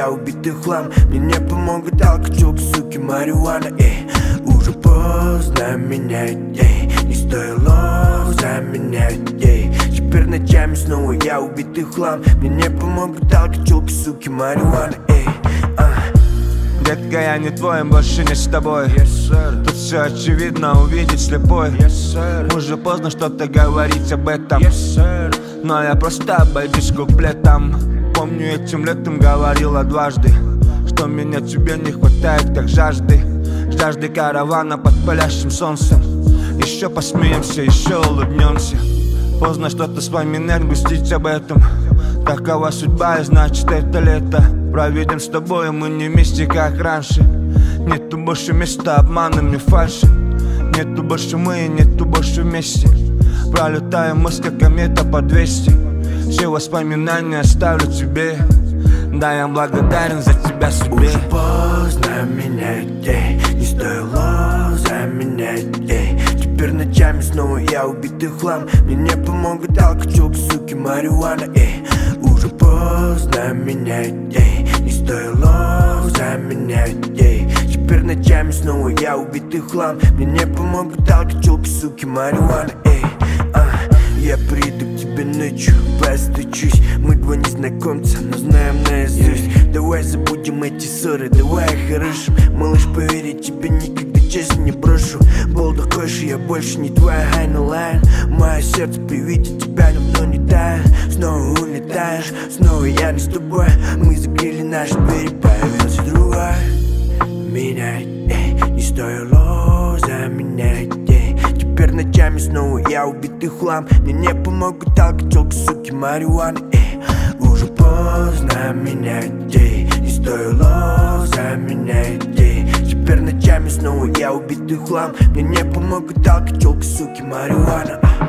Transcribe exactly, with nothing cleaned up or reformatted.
я убитый хлам. Мне не помогут алкоголь, суки, марихуана, эй. Уже поздно менять, эй. Не стоило заменять, эй. Теперь ночами снова я убитый хлам. Мне не помогут алкоголь, суки, марихуана, эй. Детка, я не твой, больше не с тобой. yes, Тут все очевидно, увидеть слепой. yes, Уже поздно что-то говорить об этом. yes, Но я просто обойдусь куплетом. Помню, этим летом говорила дважды, что меня тебе не хватает, как жажды. Жажды каравана под палящим солнцем. Еще посмеемся, еще улыбнемся. Поздно что-то вспоминать, грустить об этом. Такова судьба, и значит это лето проведем с тобой, мы не вместе, как раньше. Нету больше места обманам и фальши. Нету больше мы, нету больше вместе. Пролетаем мы, как комета по двести. Все воспоминания оставлю тебе. Да, я благодарен за тебя себе. Уже поздно менять, эй. Не стоило заменять, эй. Теперь ночами снова я убитый хлам. Мне не помогут алкоголь, суки, марихуана, эй. Уже поздно менять, эй. Не стоило заменять, эй. Теперь ночами снова я убитый хлам. Мне не помогут алкоголь, суки, марихуана, эй. а, Я приду к тебе ночью, постучусь. Мы два незнакомца, но знаем наизусть. Давай забудем эти ссоры, давай хорошим. Малыш, поверь, я тебя никогда честно не брошу. Был такой же, я больше не твоя хайнлайн. Мое сердце при виде тебя давно не тает. Снова улетаешь, снова я не с тобой. Мы закрыли наши двери, появился другой. Менять, эй, не стоило заменять, эй. Теперь ночами снова я убитый хлам. Мне не помогут алкоголь, суки, марихуана, эй. Уже поздно менять, эй. Не стоило заменять, эй. Теперь ночами снова я убитый хлам. Мне не помогут алкоголь, суки, марихуана.